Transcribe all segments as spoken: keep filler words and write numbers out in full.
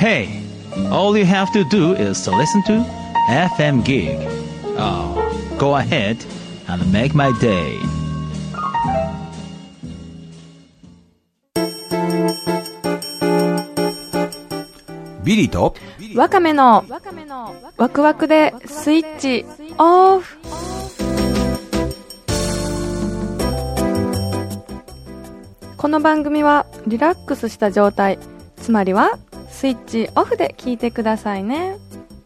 Hey, all you have to do is to listen to エフエム Gig. Oh, go ahead and make my day. ビリーとワカメのワクワクでスイッチオフ。この番組はリラックスした状態、つまりはスイッチオフで聞いてくださいね。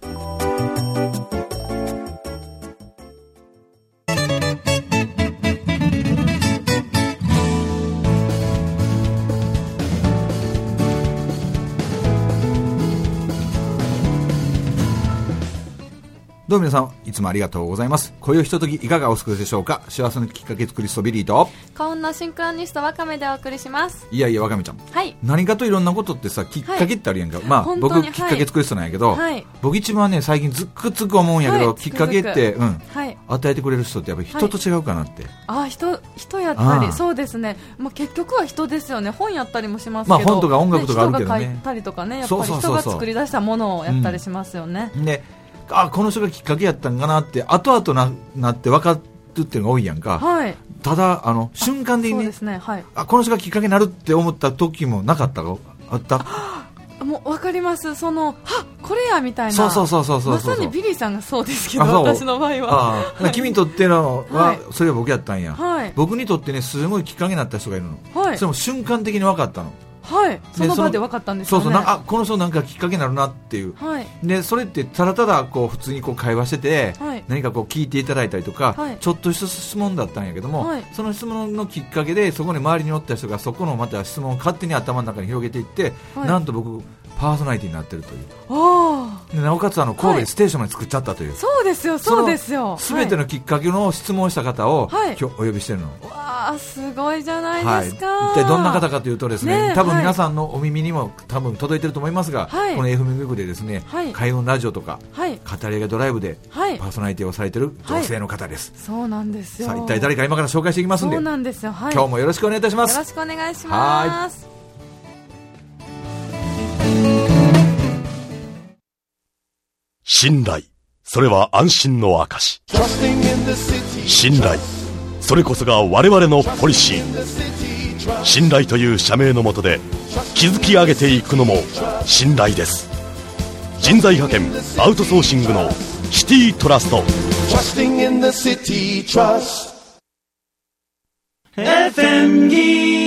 どうも皆さんいつもありがとうございます。今宵ひとときいかがお過ごしでしょうか。幸せのきっかけ作りストビリーと幸運のシンクロニストワカメでお送りします。 いやいやワカメちゃん、 はい、 何かといろんなことってさきっかけってあるやんか、はい、まあ僕きっかけ作り人なんやけど、はい、僕一番ね最近ずっくつく思うんやけど、はい、きっかけって、うん、はい、与えてくれる人ってやっぱり人と違うかなって、 はい、あ人人やったり、そうですね、まあ、結局は人ですよね。本やったりもしますけど、 まあ、本とか音楽とかあるけどね、 人が書いたりとかね、やっぱり人が作り出したものをやったりしますよね。 うん、であこの人がきっかけやったんかなって後々 な, なって分かるっていうのが多いやんか、はい、ただあの瞬間的に ね, そうですね、はい、あこの人がきっかけになるって思った時もなかったかあったもう分かります。そのはこれやみたいな、 そうそうそうそうそう、 まさにビリーさんがそうですけど、私の場合はあ君にとってのは、はい、それは僕やったんや、はい、僕にとってねすごいきっかけになった人がいるの、はい、それも瞬間的に分かったの。 はい、その場で分かったんですよね。 そうそう、あこの人なんかきっかけになるなっていう、はい、でそれってただただこう普通にこう会話してて、はい、何かこう聞いていただいたりとか、はい、ちょっとした質問だったんやけども、はい、その質問のきっかけでそこに周りにおった人がそこのまた質問を勝手に頭の中に広げていって、はい、なんと僕パーソナリティになってるという、あでなおかつあの神戸でステーションまで作っちゃったという、はい、そうですよそうですよ、全てのきっかけの質問した方を、はい、今日お呼びしてるの。 わあすごいじゃないですか、 はい、一体どんな方かというとですね、ね多分皆さんのお耳にも多分届いてると思いますが、はい、この エフエム 局でですね、はい、開運ラジオとか、はい、語り上げドライブでパーソナリティをされている女性の方です、はい、 そうなんですよ。 さあ一体誰か今から紹介していきますんで、 そうなんですよ、はい、 今日もよろしくお願いいたします。 よろしくお願いします。 信頼、それは安心の証。信頼、それこそが我々のポリシー。信頼という社名の下で築き上げていくのも信頼です。人材派遣アウトソーシングのシティトラスト。 エフエム Gig。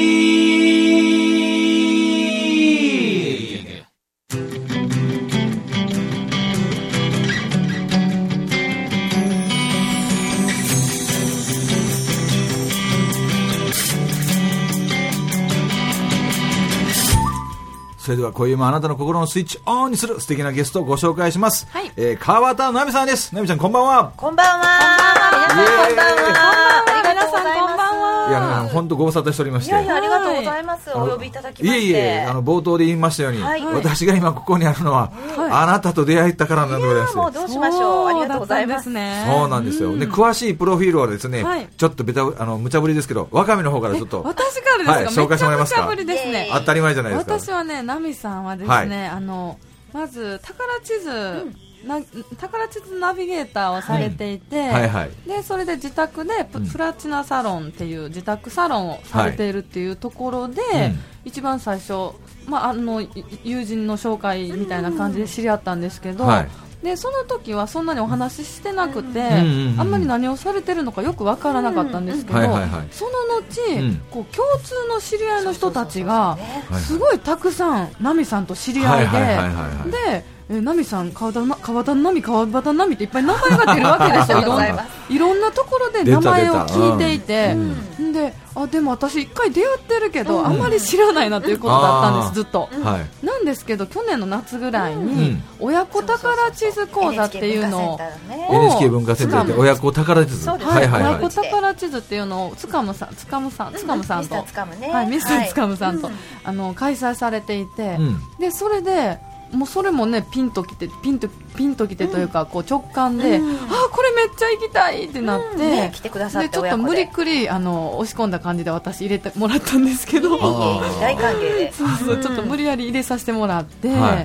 それでは今宵もあなたの心のスイッチオンにする素敵なゲストをご紹介します、はい、えー、川端奈美さんです。奈美ちゃんこんばんは。 こんばんは。皆さんこんばんは。ありがとうございます。 いや本当ご無沙汰しておりまして、 いやいやありがとうございます、お呼びいただきまして。 いえいえ、あの冒頭で言いましたように、はい、私が今ここにあるのは、はい、あなたと出会えたからなんでございます。 いやもうどうしましょう。ありがとうございます。 ね、 そうなんですよ、うん、で詳しいプロフィールはですね、はい、ちょっとベタあの無茶ぶりですけどワカメの方からちょっと私からですか、はい、 紹介してもらえますか。 めっちゃ無茶ぶりですね。 当たり前じゃないですか。 私はね奈美さんはですね、はい、あのまず宝地図、うんな宝地図ナビゲーターをされていて、はいはいはい、でそれで自宅で プ,、うん、プラチナサロンっていう自宅サロンをされているっていうところで、はいうん、一番最初、まあ、あの友人の紹介みたいな感じで知り合ったんですけど、はい、でその時はそんなにお話ししてなくて、うんうんうん、あんまり何をされてるのかよくわからなかったんですけど、うんはいはいはい、その後、うん、こう共通の知り合いの人たちがすごいたくさん奈美さんと知り合いで、はいはいはいはい、でえ奈美さん、川端奈美、川端奈美っていっぱい名前が出るわけですよ。いろんな、いろんなところで名前を聞いていて、うん、で、あ、でも私一回出会ってるけど、うん、あんまり知らないなということだったんです、ずっと、はい、なんですけど去年の夏ぐらいに、うん、親子宝地図講座っていうのをエヌエイチケー 文化センターで親子宝地図、 はいはいはい、親子宝地図っていうのをつかむさん、つかむさん、つかむさんと、ミスターつかむね、はい、ミスターつかむさんと、はい、あの開催されていて、うん、でそれでもうそれもねピンときてピンとピンときてというか、うん、こう直感で、うん、あこれめっちゃ行きたいってなって、うんね、 来てくださってでちょっと無理くりあの押し込んだ感じで私入れてもらったんですけど、 大歓迎でそうそう、ちょっと無理やり入れさせてもらって、はい、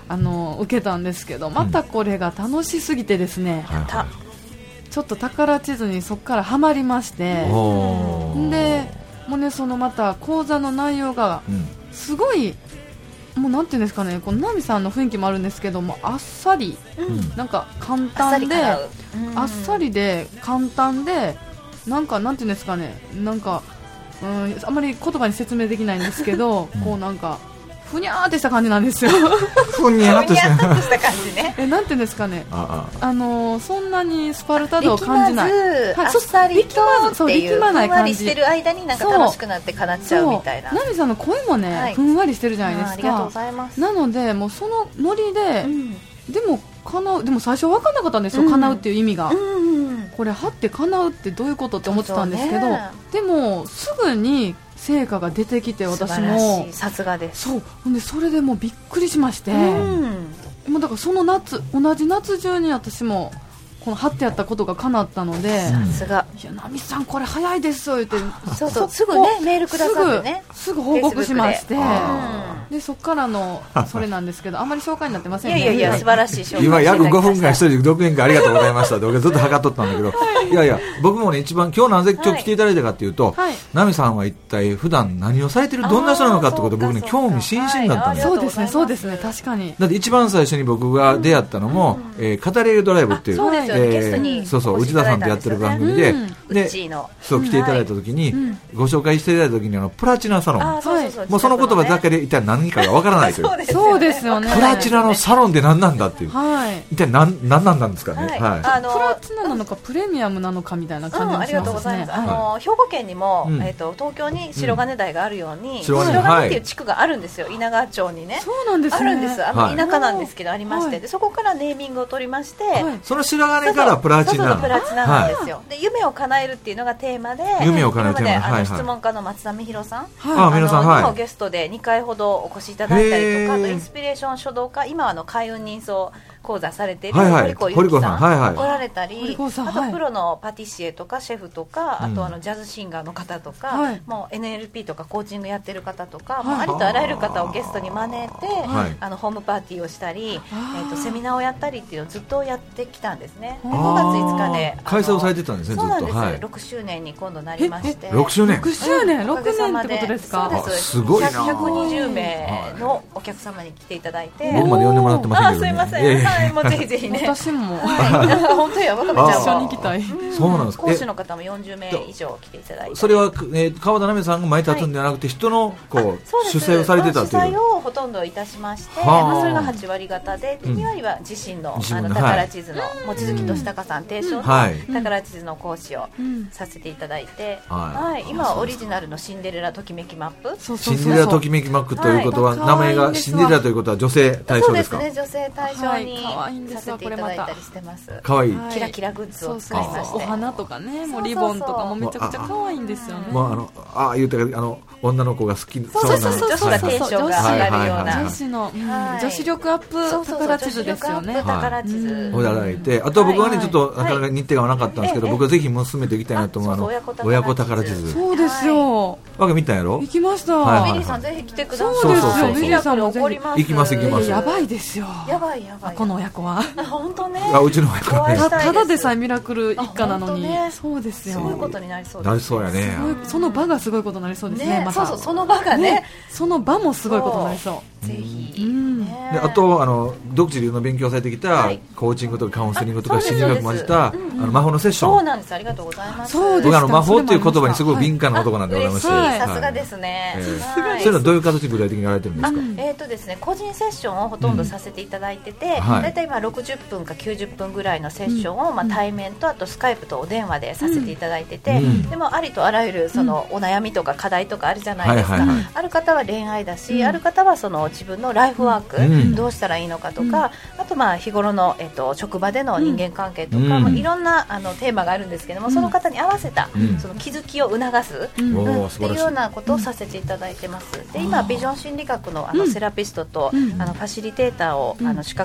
あの受けたんですけど、またこれが楽しすぎてですね、うん、ちょっと宝地図にそこからハマりまして、でもうね、そのまた講座の内容がすごい、もうなんていうんですかね、このナミさんの雰囲気もあるんですけども、あっさり、うん、なんか簡単で、あっさり、うん、あっさりで簡単で、なんかなんていうんですかね、なんか、うん、あんまり言葉に説明できないんですけど、うん、こうなんかふにゃーってした感じなんですよ。 ふにゃーってした感じね。 え、なんていうんですかね、 ああ、あのー、そんなにスパルタ度を感じない。 あっさりとっていうふんわりしてる間になんか楽しくなってかなっちゃうみたいな。 ナミさんの声もね、はい、ふんわりしてるじゃないですか。 ありがとうございます。 なのでもうそのノリで、うん、でも叶う、でも最初分かんなかったんですよ、うん、叶うっていう意味が、うん、これはって叶うってどういうことって思ってたんですけど、ね、でもすぐに成果が出てきて、私もさすがです。 そうで、それでもうびっくりしまして、うん、もうだからその夏、同じ夏中に私もこのはってやったことが叶ったので、 さすが、 いや、ナミさんこれ早いですよ言って、 そうそう、すぐねメールくださってね、 すぐ、すぐ報告しまして、でそっからのそれなんですけど、あんまり紹介になってませんね。 いやいやいや、素晴らしい紹介。 今約ごふんかん一人で独演会ありがとうございましたって僕ずっと測っとったんだけど、はい、いやいや、僕もね、一番今日なぜ今日来ていただいたかっていうと、はい、ナミさんは一体普段何をされてる、どんな人なのかってことで僕ね、興味津々だったんですよ。 そうですね、そうですね、確かに。 だって一番最初に僕が出会ったのも、うん、えー、語れるドライブっていう、 そうですよね、ゲストにそうそう、内田さんとやってる番組で、うん、でそう来ていただいた時に、うん、ご紹介していただいた時にあのプラチナサロン、あ、そうそうそう、もうその言葉だけで一体何かがわからないという。 そうですよね。 プラチナのサロンって何なんだっていう、はい、一体何何なんですかね。はい、はい、 あのプラチナなのかプレミアムなのかみたいな感じがしますね。 うん、ありがとうございます。あの、はい、兵庫県にも、うん、えーと、東京に白金台があるように、うん、白金っていう地区があるんですよ、稲川町にね。 そうなんですね。 あるんです。あの田舎なんですけど、はい、ありまして、でそこからネーミングを取りまして、はい、 その白金からプラチナ、 そうそう、プラチナなんですよ。はい、で夢を叶えるっていうのがテーマで、 夢を叶えるテーマで、 あの質問家の松田美弘さん、 はい、あのさん、はい、 にもゲストでにかいほどお越しいただいたりとか、あとインスピレーション書道家、今はあの開運人相講座されている堀子由紀さんが来られたり、あとプロのパティシエとかシェフとか、あとあのジャズシンガーの方とか、うん、もう エヌエルピー とかコーチングやってる方とか、はい、もうありとあらゆる方をゲストに招いて、はい、あのホームパーティーをしたり、えー、とセミナーをやったりっていうのをずっとやってきたんですね。でごがついつかで開催をされてたんですね。 そうなんです、 はい、 ろくしゅうねんに今度なりまして。 ろくしゅうねん、 ろくしゅうねん、ろくねんってことですか。 そうです。 すごいな。 ひゃくにじゅうめいのお客様に来ていただいて、 僕まで呼んでもらってませんけどね。 あ、すいません、はい、もうぜひぜひね。 私も、 はい、本当や、わかめちゃん一緒に行きたい。 そうなんです。 講師の方もよんじゅうめい以上来ていただいて、 それは、えー、川田奈美さんが前立つんではなくて、人のこう主催をされてたという。 主催をほとんどいたしまして、まあ、それがはちわり方で、にわりは自身の、あの宝地図の望月俊孝さん提唱の宝地図の講師をさせていただいて、はい、今はオリジナルのシンデレラときめきマップ、 シンデレラときめきマップということは、名前がシンデレラということは女性対象ですか。 そうですね、女性対象にさせていただいたりしてます。 かわいい、 キラキラグッズを使いまして、 お花とかね、もうリボンとかもめちゃくちゃ可愛いんですよね。 もうあのあ言うてあの女の子が好きそうそうそうそう、女子がテンションが上がるような女子の女子力アップ宝地図ですよね。 宝地図をいただいて、あと僕はねちょっとなかなか日程がなかったんですけど、僕はぜひ娘と行きたいなと思うあの親子宝地図。 そうですよ。 わけ見たんやろ。 行きました。 メリーさんぜひ来てください。 そうですよ。メリーさんも行きます行きます。 やばいですよ。 やばいやばい。 この親子は。 本当ね。 あ、うちの親子はね。 ただでさえミラクル一家なのに。そうですよ。 すごいことになりそうです。 なりそうやね。 その場がすごいことになりそうですね。 そうそう、その場がね。 その場もすごいことになりそう。 ぜひ。 で、あとあの独自流の勉強されてきたコーチングとかカウンセリングとか心理学混じったあの魔法のセッション。 そうなんです。ありがとうございます。 僕あの魔法っていう言葉にすごい敏感な男なんでございまして。 さすがですね。 そういうのはどういう形で具体的にやられてるんですか。 えっとですね、個人セッションをほとんどさせていただいてて、だいたい今ろくじゅっぷんかきゅうじゅっぷんぐらいのセッションをまあ対面とあとスカイプとお電話でさせていただいてて、でもありとあらゆるそのお悩みとか課題とかあるじゃないですか。ある方は恋愛だし、ある方はその自分のライフワークどうしたらいいのかとか、あとまあ日頃のえっと職場での人間関係とか、まあいろんなあのテーマがあるんですけども、その方に合わせたその気づきを促すっていうようなことをさせていただいてます。で、今ビジョン心理学のあのセラピストとあのファシリテーターをあの資格を取り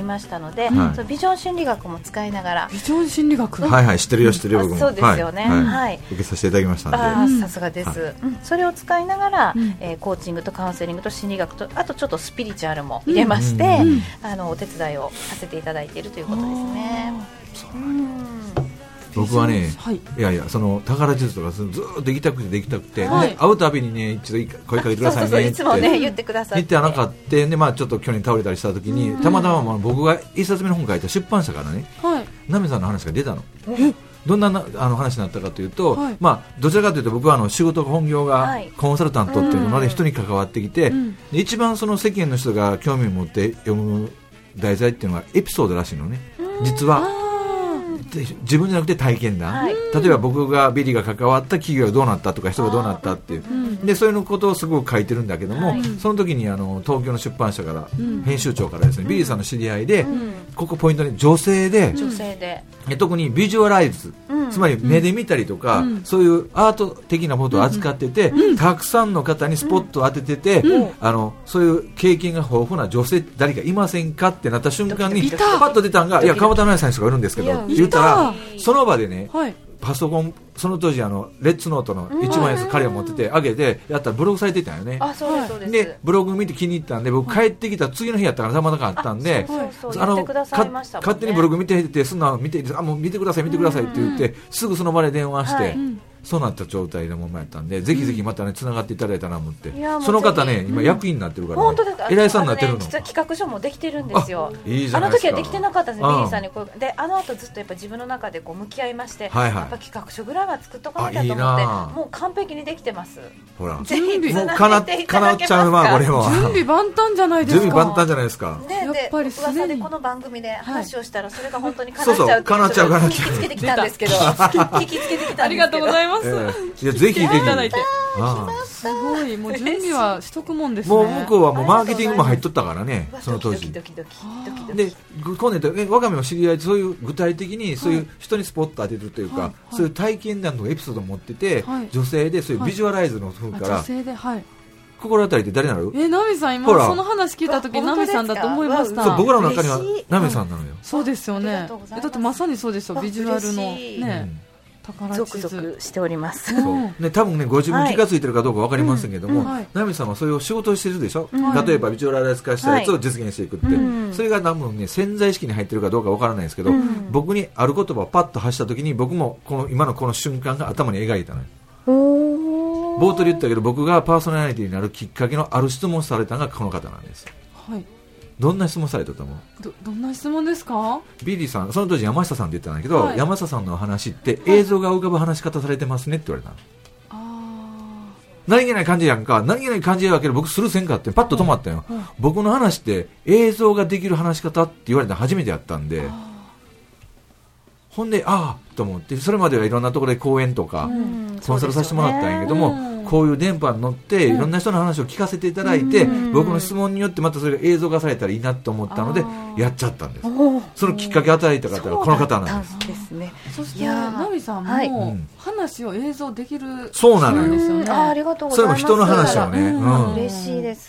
ましたので、はい、そのビジョン心理学も使いながら。 ビジョン心理学、 はいはい、知ってるよ知ってるよ、僕も。 そうですよね、はいはい、受けさせていただきましたので。 さすがです、はい、うん、それを使いながら、うん、えー、コーチングとカウンセリングと心理学と、あとちょっとスピリチュアルも入れまして、うん、あのお手伝いをさせていただいているということですね。 そう、うん、僕はね、はい、いやいや、その宝術とかずっとできたくてできたくて、はい、会うたびにね、一度声かけてくださいねって、そうそうそう、いつもね言ってくださって、言ってあなかった。で、まあちょっと去年倒れたりした時に、たまたままあ僕が一冊目の本書いた出版社からね、はい、ナミさんの話が出たの。どんななあの話になったかというと、はい、まあ、どちらかというと僕はあの仕事本業がコンサルタントっていうので人に関わってきて、うん、で一番その世間の人が興味を持って読む題材っていうのはエピソードらしいのね、実は。自分じゃなくて体験談、はい、例えば僕がビリが関わった企業がどうなったとか人がどうなったっていう、うん、でそういうことをすごく書いてるんだけども、はい、その時にあの東京の出版社から、うん、編集長からですね、うん、ビリーさんの知り合いで、うん、ここポイントに女性で、 女性で特にビジュアライズ、うん、つまり目で見たりとか、うん、そういうアート的なことを扱ってて、うん、たくさんの方にスポットを当ててて、うん、あのそういう経験が豊富な女性誰かいませんかってなった瞬間にパッと出たのが、いや川端奈々さん人がいるんですけどって言ったら、その場でね、はい、パソコンその当時あのレッツノートのいちまんえんずつ彼が持ってて上げてやったらブログされてたよね。 あ、そうですそうです。 でブログ見て気に入ったんで、僕帰ってきた次の日やったからたまたまあったんで、あの勝手にブログ見てて、そんな見て、あ、もう見てください見てくださいって言って、すぐその場で電話して、はい、そうなった状態のままやったんで、ぜひぜひまたね繋がっていただいたなと思って、その方ね今役員になってるから、ね、うん、偉いさんになってるの。 実は企画書もできてるんですよ。 あ、いいじゃないですか。 あの時はできてなかったんですね、ビリーさんにこうで、あの後ずっとやっぱ自分の中でこう向き合いまして、はいはい、やっぱ企画書ぐらいは作っとかなきゃと思って、もう完璧にできてます。 ほら、 ぜひもうかなっちゃうわ、これは準備万端じゃないですか。 準備万端じゃないですか。 で、やっぱり噂でこの番組で話をしたらそれが本当に叶っちゃうっていう、そうそう、 叶っちゃう叶っちゃう。 聞きつけてきたんですけど、聞きつけてきたんですけど、 ありがとうございます。えー、いやぜひぜひ。 すごい、もう準備はしとくもんですね。 もう向こうはもうマーケティングも入っとったからね、その当時。で、今年とわかめの知り合いでそういう具体的にそういう人にスポット当てるというか、はい、そういう体験談とかエピソードを持ってて、はい、女性でそういうビジュアライズの風から、 女性で、はい、 心当たりって誰なの？ え、ナミさん、今その話聞いた時ナミさんだと思いました。 そう、僕らの中にはナミさんなのよ。 そうですよね。だってまさにそうですよ、ビジュアルのね。 ゾクゾクしております。 そうね、多分ねご自分気がついてるかどうか分かりませんけども、ナミさんはそういう仕事をしてるでしょ、うん、例えばビジュアライズ化したやつを実現していくって、はい、それが多分ね潜在意識に入ってるかどうか分からないですけど、うん、僕にある言葉をパッと発した時に僕もこの今のこの瞬間が頭に描いたのよ。冒頭で言ったけど僕がパーソナリティになるきっかけのある質問されたのがこの方なんです。はい。どんな質問されたと思う？ ど, どんな質問ですか？ ビリーさん、その当時山下さんって言ったんだけど、はい、山下さんの話って映像が浮かぶ話し方されてますねって言われたの。あ、何気ない感じやんか、何気ない感じやけど僕スルーせんかってパッと止まったよ、はいはい、僕の話って映像ができる話し方って言われたの初めてやったんで、ほんでああと思って、それまではいろんなところで講演とか、うん、コンサルさせてもらったんやけども、うん、こういう電波に乗っていろんな人の話を聞かせていただいて、うん、僕の質問によってまたそれが映像化されたらいいなと思ったのでやっちゃったんです。そのきっかけを与えた方がこの方なんです。 ですね。 そしてナミさんも、はい、話を映像できる、 そうなのよ、 ですよね。 あ、ありがとうございます。 それも人の話をね、 うん、嬉しいです。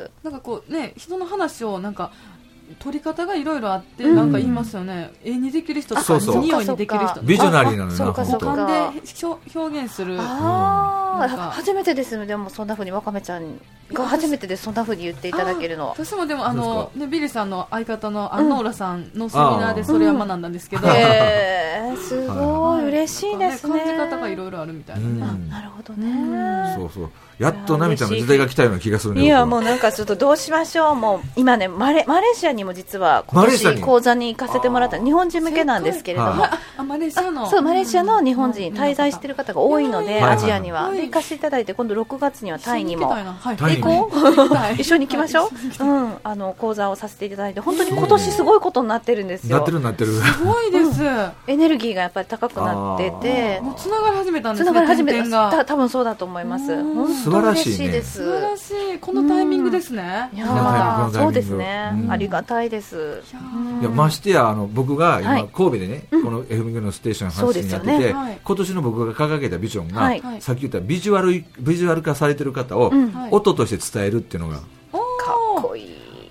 なんかこうね、人の話をなんか取り方がいろいろあって、うん、なんか言いますよね。絵にできる人とか匂いにできる人、 ビジョナリーなのよな。 そうかそうか。 五感で表現する。 ああ、初めてですね。でもそんな風にわかめちゃんが初めてでそんな風に言っていただけるの。 私もでもあのね、ビリさんの相方のアンノーラさんのセミナーでそれは学んだんですけど、 へー、すごい嬉しいですね。 感じ方がいろいろあるみたいなね。 なるほどね。 そうそう。やっとナミちゃんの時代が来たような気がするね。 いや、もうなんかちょっとどうしましょう。もう今ね、マレマレーシアにも実は今年講座に行かせてもらった、日本人向けなんですけれども、 あ、マレーシアの、 そう、マレーシアの日本人滞在している方が多いので、アジアにはで行かせていただいて、今度ろくがつにはタイにも行こう。一緒に行きましょう。うん、あの講座をさせていただいて、本当に今年すごいことになってるんですよ。 なってるなってる。 すごいです。 エネルギーがやっぱり高くなってて、 もうつながり始めたんですね。 つながり始めた。多分そうだと思います。 素晴らしいね。 素晴らしい。このタイミングですね。 いや、そうですね。ありがたいです。 いや、ましてやあの僕が今神戸でね、この エフエム のステーション発信やってて、今年の僕が掲げたビジョンが、さっき言ったビジュアルビジュアル化されてる方を音として伝えるっていうのが、 かっこいい。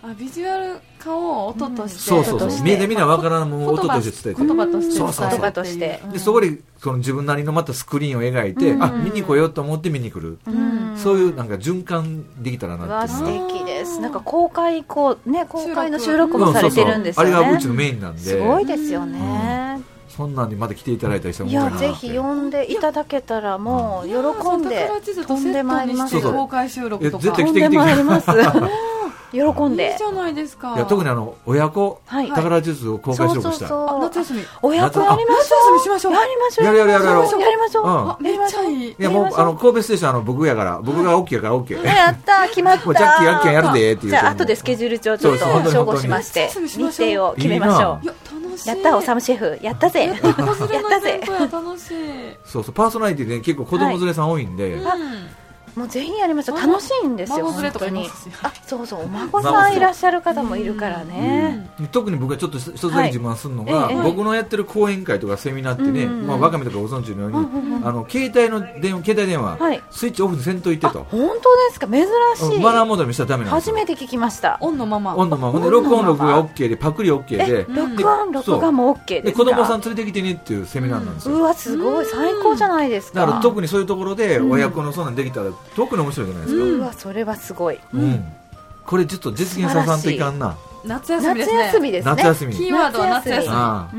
あ、ビジュアル化を音として、 そうそうそう、目で見な分からんもんを音として伝えて、 言葉として、 そうそうそう、 言葉として、 でそこでその自分なりのまたスクリーンを描いて、あ、見に来ようと思って見に来る、そういうなんか循環できたらなっていう。 素敵です。なんか公開こうね、公開の収録もされてるんですよね。 あれがうちのメインなんで、 すごいですよね。 そんなんでまた来ていただいたりしたら、 いや、ぜひ呼んでいただけたらもう喜んで飛んでまいります。 公開収録とか飛んでまいります。喜んで。 いいじゃないですか。 いや、特にあの親子宝地図を公開収録した。 夏休み。 親子やりましょう。 夏休みしましょう。 やりましょう。 やるやるやるやる。 やりましょう。 めっちゃいい。 いや、もうあの神戸ステーションあの僕やから僕が OK やから OK。 やった決まった。 もうジャッキーアッキーやるでっていう。 じゃあ後でスケジュール帳ちょっと照合しまして日程を決めましょう。やったおさむシェフやったぜ。やったぜ。 楽しい。 そうそう、パーソナリティで結構子供連れさん多いんで。 もうぜひやりましょう。楽しいんですよ。孫連れとかに。あ、そうそう、お孫さんいらっしゃる方もいるからね。 特に僕がちょっと一つだけ自慢するのが、僕のやってる講演会とかセミナーってね、まあワカメとかご存知のように、あの携帯の電話、携帯電話スイッチオフにせんといてと。 本当ですか、珍しい。 マナーモードにしたらダメなんですよ。 初めて聞きました。 オンのまま。 オンのまま。で録音録画 OK でパクリ OK で、 録音録画も OK ですか。 子供さん連れてきてねっていうセミナーなんですよ。 うわ、すごい最高じゃないですか。 だから特にそういうところで親子のそんなんできたら特に面白いじゃないですか。 うわ、それはすごい。 これちょっと実現ささんといかんな。 夏休みですね。 夏休みですね。 夏休み。 キーワードは夏休み。 うん。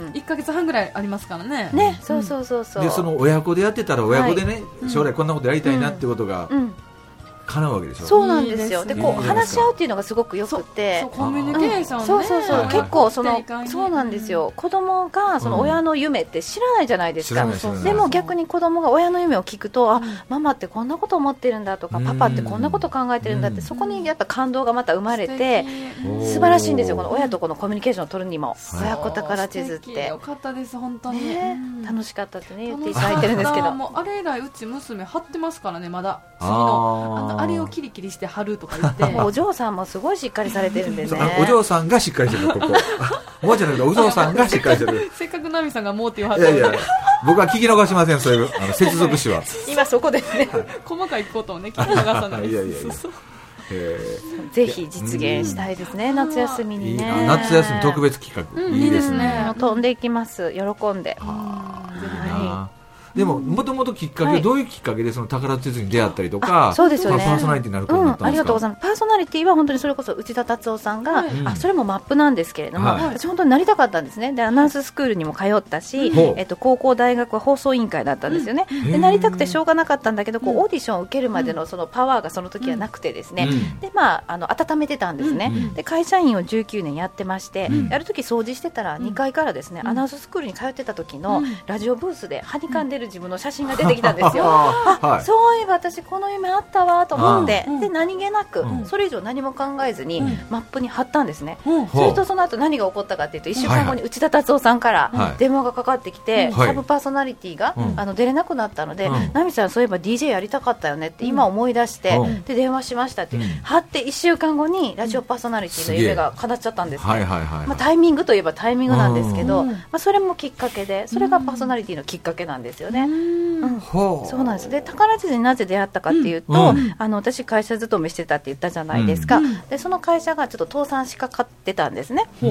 いっかげつはんぐらいありますからね。 ね、そうそうそうそう。 でその親子でやってたら親子でね、将来こんなことやりたいなってことが叶うわけでしょ。 そうなんですよ。でこう話し合うっていうのがすごくよくて、 コミュニケーションね。 そうそうそう、結構そのそうなんですよ。子供がその親の夢って知らないじゃないですか。でも逆に子供が親の夢を聞くと、あ、ママってこんなこと思ってるんだとか、パパってこんなこと考えてるんだって、そこにやっぱ感動がまた生まれて、素晴らしいんですよ。この親とこのコミュニケーションを取るにも、親子宝地図って。 よかったです本当に。 楽しかったってね言っていただいてるんですけど、 もうあれ以来うち娘貼ってますからね、まだ。次のあのあれをキリキリして貼るとか言って。 お嬢さんもすごいしっかりされてるんでね。 お嬢さんがしっかりしてる、ここ。おばちゃんだけどお嬢さんがしっかりしてる。 せっかくナミさんがもうっていう話。 いやいや、僕は聞き逃しません、そういうあの接続詞は。 今そこですね。 細かいことをね聞き逃さない。 いやいやいや。 ぜひ実現したいですね、夏休みにね。 夏休み特別企画、いいですね。 飛んでいきます、喜んで。 でももともときっかけ、どういうきっかけでその宝地図に出会ったりとか、 そうですよね、 パーソナリティになることになったんですか。 ありがとうございます。パーソナリティは本当にそれこそ内田達夫さんが、あ、それもマップなんですけれども、私本当になりたかったんですね。でアナウンススクールにも通ったし、えっと高校大学は放送委員会だったんですよね。でなりたくてしょうがなかったんだけど、こうオーディションを受けるまでのそのパワーがその時はなくてですね。でまああの温めてたんですね。で会社員をじゅうきゅうねんやってまして、ある時掃除してたらにかいからですね、アナウンススクールに通ってた時のラジオブースではにかんでる自分の写真が出てきたんですよ。あ、そういえば私この夢あったわと思って、で何気なくそれ以上何も考えずにマップに貼ったんですね。それとその後何が起こったかっていうと、いっしゅうかんごに内田達夫さんから電話がかかってきて、サブパーソナリティがあの出れなくなったので、ナミさんそういえば ディージェー やりたかったよねって今思い出して、で電話しましたって貼っていっしゅうかんごにラジオパーソナリティの夢が叶っちゃったんですね。まあタイミングといえばタイミングなんですけど、まあそれもきっかけで、それがパーソナリティのきっかけなんですよね。うん、そうなんです。で宝地図になぜ出会ったかっていうと、うん、あの私会社勤めしてたって言ったじゃないですか、うん、でその会社がちょっと倒産しかかってたんですね、うん、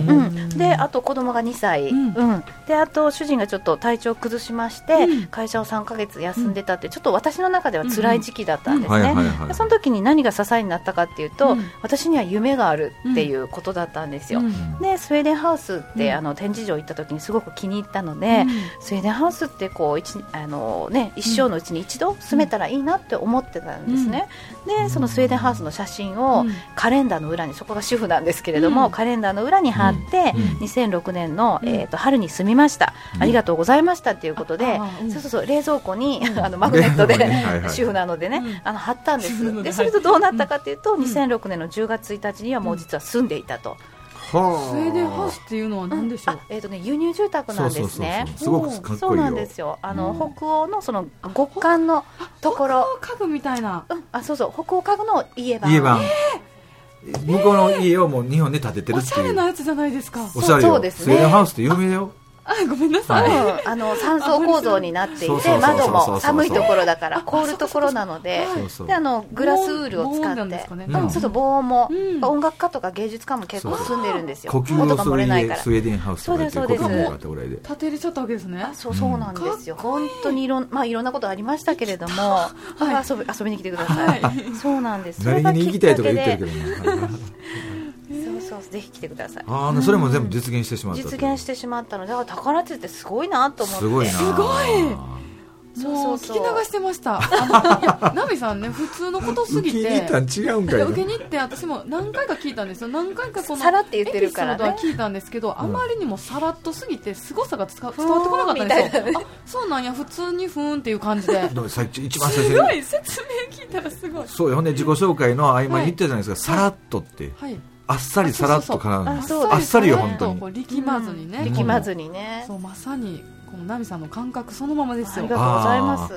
であと子供がにさい、うんうん、であと主人がちょっと体調を崩しまして、うん、会社をさんかげつ休んでたって、ちょっと私の中では辛い時期だったんですね。その時に何が支えになったかっていうと、うん、私には夢があるっていうことだったんですよ、うん、でスウェーデンハウスって、うん、あの展示場行った時にすごく気に入ったので、うん、スウェーデンハウスってこう一あの、ね、一生のうちに一度住めたらいいなって思ってたんですね、うん、でそのスウェーデンハウスの写真をカレンダーの裏に、そこが主婦なんですけれども、うん、カレンダーの裏に貼って、うん、にせんろくねんの、えー、と春に住みました、うん、ありがとうございましたっていうことで、うん、そうそうそう冷蔵庫にあのマグネットで主婦なのでね、うん、あの貼ったんです。でそれとどうなったかというと、うん、にせんろくねんのじゅうがつついたちにはもう実は住んでいたと。 スウェーデンハウスっていうのは何でしょう。 うん、えーとね、輸入住宅なんですね。 すごくかっこいいよ。 そうなんですよ。あの、うん、北欧のその極寒のところ、 北欧家具みたいな、 うん、あそうそう北欧家具の家版。 家版。えー、向こうの家をもう日本で建ててるっていう。おしゃれなやつじゃないですか。 おしゃれよ。そうですね。スウェーデンハウスって有名だよ。 あ、ごめんなさい、 はい、あのさん層構造になっていて、窓も寒いところだから凍るところなので、であのグラスウールを使って、ね、うん、そうそう、防音も、うん、音楽家とか芸術家も結構住んでるんですよ。 呼吸をする家スウェーデンハウスとかっていうこともあったぐらいで建てれちゃったわけですね。 あ、そうそうなんですよ、うん、本当にいろん、まあ、いろんなことありましたけれども、はい、遊び、遊びに来てください、はい、そうなんです。 何に行きたいとか言ってるけどねそうそう、ぜひ来てください。 あ、それも全部実現してしまった。 実現してしまったので、だから宝地ってすごいなと思って。 すごいな。 すごい。もう聞き流してました。ナミさんね、普通のことすぎて受けに行ったん違うんかいな。 受けに行って私も何回か聞いたんですよ。何回かこのさらって言ってるからね、 エピソードは聞いたんですけど、あまりにもさらっとすぎて凄さが伝わってこなかったんですよ、ね、あ、そうなんや、普通にふーんっていう感じでさっき一番最初にすごい説明聞いたらすごい。 そうよ、ほんで自己紹介の合間に言ってたじゃないですか、さらっとって、はい、あっさりさらっとかな、あっさりよ本当に、 力まずにね、 力まずにね、 そう、まさにこのナミさんの感覚そのままですよ。 ありがとうございます。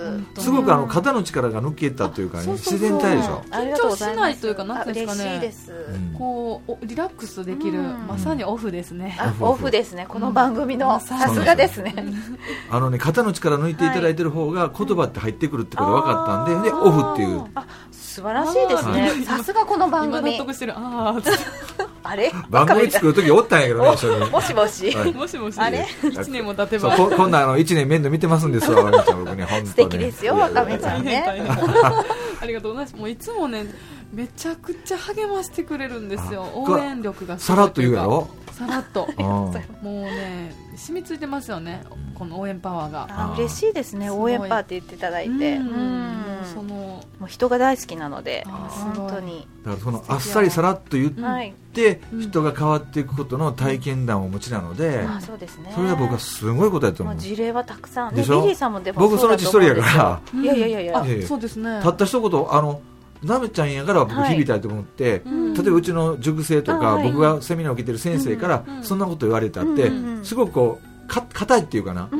すごくあの肩の力が抜けたというかね、自然体でしょ。 緊張しないというか、なんですかね、 嬉しいです。 こうリラックスできる、まさにオフですね。 オフですね、この番組のさすがですね。 あのね、肩の力抜いていただいてる方が言葉って入ってくるってことが分かったんで、でオフっていう。 素晴らしいですね。さすがこの番組。 納得してる。ああれ番組作る時おったんやけどね、一緒に。 もしもし、 はい、もしもし、 あれいちねんも経てば、 ここんなあのいちねん面倒見てますんですわ、僕ね、本当に素敵ですよ、わかめちゃんね。 ありがとうございます。もういつもね、めちゃくちゃ励ましてくれるんですよ。応援力がさらっと言うやろ、 さらっともうね、染みついてますよね、この応援パワーが。 あ、嬉しいですね、応援パーって言っていただいて、うん、そのもう人が大好きなので、本当にだからそのあっさりさらっと言って人が変わっていくことの体験談をお持ちなので、 あ、そうですね、 それは僕はすごいことやと思う。 もう事例はたくさん、 でしょ、 ね、リリーさんもでも僕そのうち一人やから、 いやいやいやいや、 そうですね、 たった一言、あのなめちゃんやから僕響いたいと思って、はい、例えばうちの塾生とか、はい、僕がセミナーを受けてる先生からそんなこと言われたって、うん、すごくこうか硬いっていうかな、うん、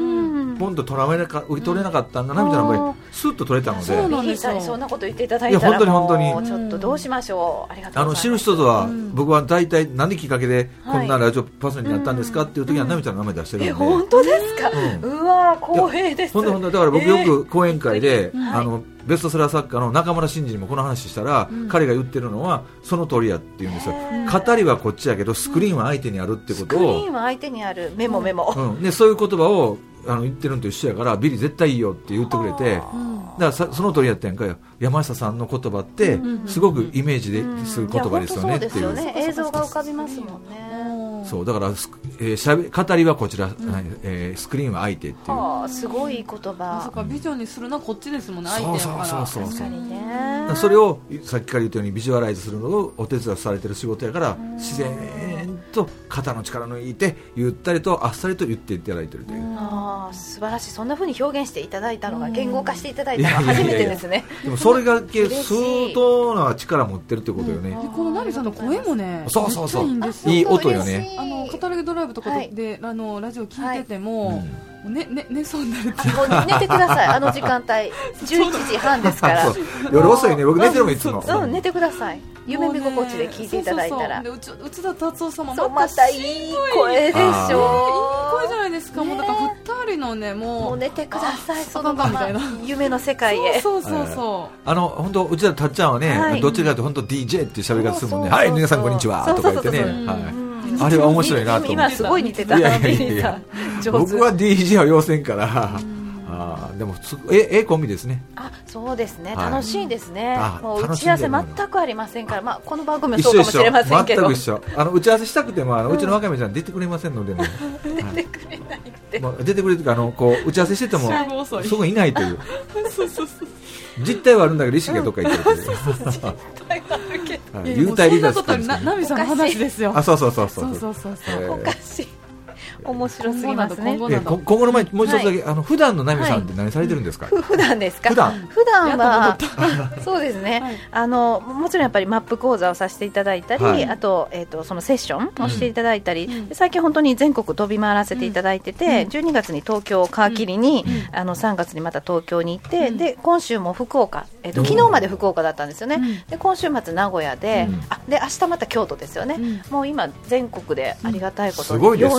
ポンと取られなか受け取れなかったんだ、なめちゃんの場合スッと取れたので、 そうなんですよ、そんなこと言っていただいたら、いや本当に本当にちょっとどうしましょう、ありがとうございます。 あの知る人とは、うん、僕は大体何できっかけでこんなラジオパーソナリティになったんですかっていう時にはなめちゃんの名前出してるんで、 本当ですか、うん、うわー光栄です。 本当本当だから僕よく講演会で、えー、あのベストセラー作家の中村真司にもこの話したら、うん、彼が言ってるのはその通りやって言うんですよ。語りはこっちやけどスクリーンは相手にあるってことを、 スクリーンは相手にある、メモメモ、 うん、でそういう言葉をあの言ってるのと一緒やから、ビリ絶対いいよって言ってくれて、だからさその通りやったんやんかよ。山下さんの言葉ってすごすごくイメージでする言葉ですよねっていう、 映像が浮かびますもんね。 そうだから、えー、しゃべ語りはこちら、うん、えー、スクリーンは相手っていう、 はあ、すごい言葉。 まさかビジョンにするのはこっちですもんね、相手やから。 そうそうそうそう、 ね、 それをさっきから言ったようにビジュアライズするのをお手伝いされてる仕事やから、自然と肩の力抜いてゆったりとあっさりと言っていただいてるという。 あ、素晴らしい。そんな風に表現していただいたのが、言語化していただいたのは初めてですね。 でもそれが相当な力持ってるってことよね。 うん、でこのナリさんの声もね、 そうそうそう、 めっちゃいいんですよ。 いい音よね。 あのカタログドライブとかで、はい、あのラジオ聞いてても、はい、うん、ねね、寝そうになるっていう。 もう寝てください、あの時間帯じゅういちじはんですから夜遅いね、僕寝てるもんいつも。 うん、寝てください、夢見心地で聞いていただいたら。 そうそうそう、で内田達夫様もまたいい声でしょ、いい声じゃないですか、ね、もうだからふたりのね、もうもう寝てください、そのまま夢の世界へ。 そうそうそうそう、 あの本当内田たっちゃんはね、はい、どちらかというと本当 ディージェー っていう喋り方するもんね。はい、皆さんこんにちはとか言ってね、あれは面白いなと思って。 今すごい似てた。いやいやいや僕は ディージェー は要せんから。あ、でもええコンビですね。 あ、そうですね、楽しいですね。 はい、 もう打ち合わせ全くありませんから、まあ、この番組はそうかもしれませんけど、 全く一緒。あの打ち合わせしたくてもあの、うん、うちの若宮ちゃん出てくれませんのでね。 出てくれないって、 まあ、出てくれるというか、あのこう打ち合わせしててもそこにいないという。そうそうそう、実態はあるんだけど意識がどっか行ってるという。実態はあるけど、幽体離脱ってナミさんの話ですよ。 あ、そうそうそうそうそうそうそうそう、おかしい。面白すぎますね。 今後, 今後の前にもう一つだけ、はい、あの普段のナミさんって何されてるんですか。 はい、普段ですか。 普段普段はそうですね、はい、あのもちろんやっぱりマップ講座をさせていただいたり、はい、あと、えー、とそのセッションをしていただいたり、うん、最近本当に全国飛び回らせていただいてて、うん、じゅうにがつに東京を皮切りに、うん、あのさんがつにまた東京に行って、うん、で今週も福岡、えー、と昨日まで福岡だったんですよね。うん、で今週末名古屋で、うん、あで明日また京都ですよね。うん、もう今全国でありがたいことに呼んでいただいて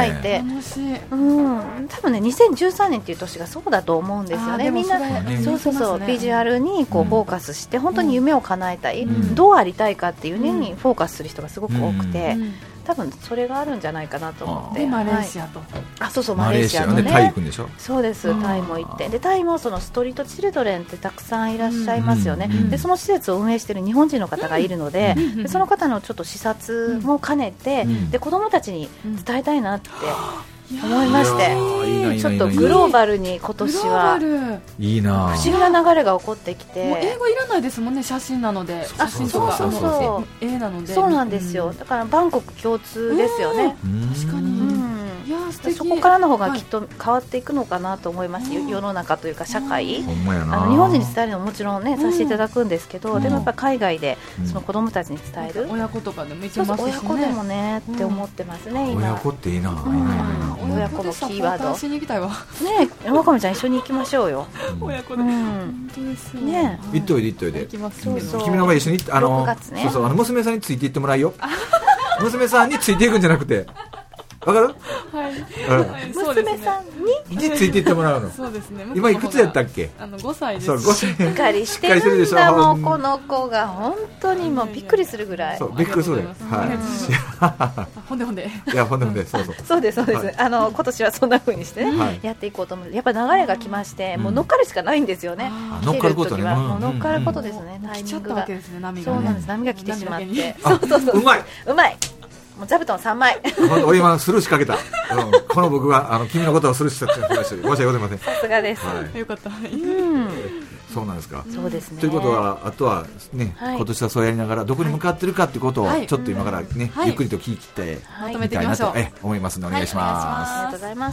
だいて、うん、多分ねにせんじゅうさんねんっていう年がそうだと思うんですよね。みんなそうそうそう、ビジュアルにこうフォーカスして本当に夢を叶えたい、どうありたいかっていうのにフォーカスする人がすごく多くて、多分それがあるんじゃないかなと思って。 でマレーシアと、 はい、あそうそうマレーシアのね、 タイ行くんでしょ。 そうです、タイも行って、でタイもそのストリートチルドレンってたくさんいらっしゃいますよね、うんうん、でその施設を運営している日本人の方がいるので、うん、でその方のちょっと視察も兼ねて、うん、で子どもたちに伝えたいなって思いまして、ちょっとグローバルに今年はいいな、不思議な流れが起こってきて、 もう英語いらないですもんね、写真なので、写真とかそうそうそう絵なので、 そうなんですよ、だからバンコク共通ですよね。 確かに、 いや素敵。そこからの方がきっと変わっていくのかなと思います、はい、世の中というか社会、あの日本人に伝えるのももちろんねさせていただくんですけど、でもやっぱ海外でその子供たちに伝える、 親子とかでもいけますしね、 親子でもねって思ってますね、今。 親子っていいな、 親子のキーワードしに行きたいわね。 わかめちゃん一緒に行きましょうよ、 親子で。本当ですね。 行っといで行っといで。 そうそう、 君の方が一緒にあのそうそう、あの娘さんについて行ってもらいよ。娘さんについていくんじゃなくて、わかる？ はい。 娘さんにについていってもらうの。 そうですね。 今いくつやったっけ？ あのごさいです。 そうごさい。 しっかりしてるんだもん、この子が本当にもうびっくりするぐらい。 そうびっくりする。 はい。ほんでほんで。 いやほんでほんで、そうそう。 そうですそうです。あの今年はそんな風にしてねやっていこうと思う。やっぱ流れが来まして、もう乗っかるしかないんですよね。 乗っかることね。 もう乗っかることですね。タイミングが。そうなんです。波が来てしまって。そうそうそう。 うまい。 うまい。もう座布団さんまい。 俺今スルーしかけた。この僕はあの君のことをスルーしたって言いました。申し訳ございません。 さすがです。 よかった。うん。 そうなんですか。 そうですね。 ということはあとはね、今年はそうやりながらどこに向かってるかってことをちょっと今からねゆっくりと聞いてまとめていきましょう。 え思いますのでお願いします。 ありがとうございます。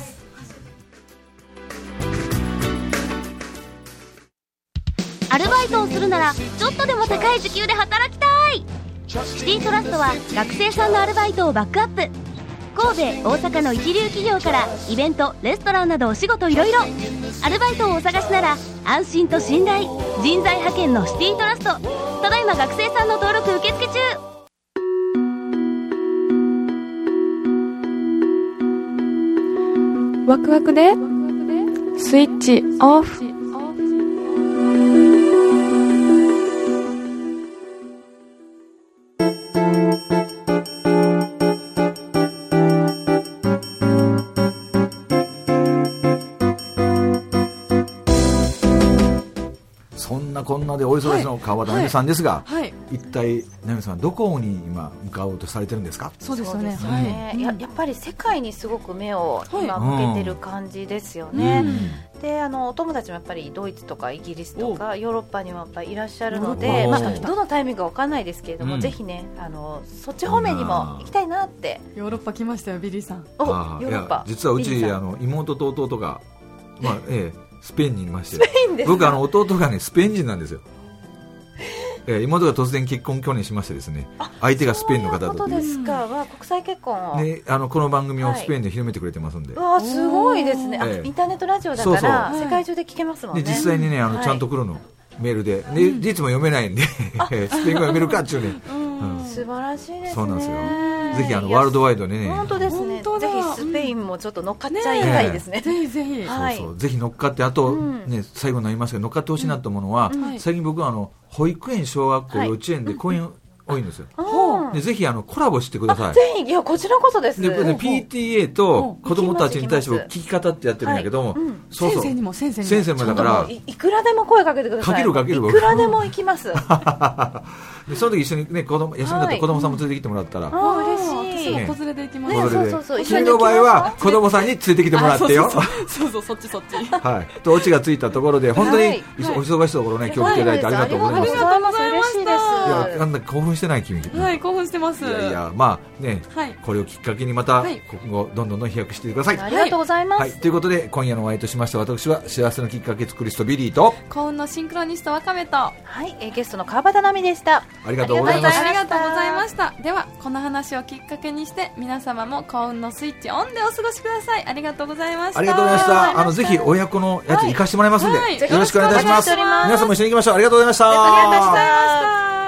アルバイトをするならちょっとでも高い時給で働きたい。シティトラストは学生さんのアルバイトをバックアップ。神戸、大阪の一流企業からイベント、レストランなどお仕事いろいろ。アルバイトをお探しなら安心と信頼、人材派遣のシティトラスト。ただいま学生さんの登録受付中。 ワクワクでスイッチオフ。 こんなでお忙しいの川端奈美さんですが、 はいはい、 一体奈美さんどこに今向かおうとされてるんですか？ そうですよね、 そうですね、はい、や, やっぱり世界にすごく目を今向けてる感じですよね、うん、であのお友達もやっぱりドイツとかイギリスとかヨーロッパにもやっぱりいらっしゃるので、まあ、どのタイミングか分からないですけれども、うん、ぜひねあのそっち方面にも行きたいなって。 ヨーロッパ来ましたよビリーさん。 おヨーロッパ。 実はうちあの妹と弟が、まあええ、スペインにいまして、僕あの弟がねスペイン人なんですよ。えー、妹が突然結婚去年しましてですね、相手がスペインの方だと。 そういうことですか。わ国際結婚を、 ね、あのこの番組をスペインで広めてくれてますんで、 はい、わすごいですね、あ、えー、インターネットラジオだからそうそう世界中で聞けますもんね。 で実際にねあの、はい、ちゃんと来るのメールで、でいつも読めないんでスペイン語読めるかっちゅうね、 うんうん、素晴らしいですね。 そうなんですよ。ぜひあのワールドワイドでね、 本当ですね。ぜひスペインもちょっと乗っかっちゃいたいですね。 ぜひぜひ、 はい、そうそうぜひ乗っかって、あと、うん、ね最後になりますけど乗っかってほしいなと思うのは、うんはい、最近僕はあの保育園、小学校、幼稚園で講演多いんですよ、うん、でぜひあのコラボしてください。 ぜひ、いやこちらこそです。 でで ピーティーエー と子供たちに対して聞き方ってやってるんだけども、はいうん、 そうそう先生にも先生にも先生もだからい, いくらでも声かけてください。 かけるかけるいくらでも行きますでその時一緒にね子供休みだったら子供さんも連れてきてもらったら、 はい、あ嬉しい。 ね、子連れで行きます。 ね、そうそうそう君の場合は子供さんに連れてきてもらってよ。 そうそうそっちそっち。 はい。とオチがついたところで本当に、はい、お忙しいところね今日来ていただいてありがとうございます。 ありがとうございました。嬉しいです。いやあんな興奮してない君。 はい興奮してます。 いやいやまあね、はい、これをきっかけにまた、はい、今後どんどんどん飛躍してください。 ありがとうございます。 はい。ということで今夜のお相手としました私は幸せのきっかけ作る人ビリーと幸運のシンクロニストワカメとはい、えー、ゲストの川端奈美でした。 ありがとうございます。 ありがとうございました。ではこの話をきっかけにして皆様も幸運のスイッチオンでお過ごしください。ありがとうございました。 ありがとうございました。あのぜひ親子のやつ行かしてもらいますんで、はいはい、よろしくお願いいたします。皆さんも一緒に行きましょう。ありがとうございました。 ありがとうございました。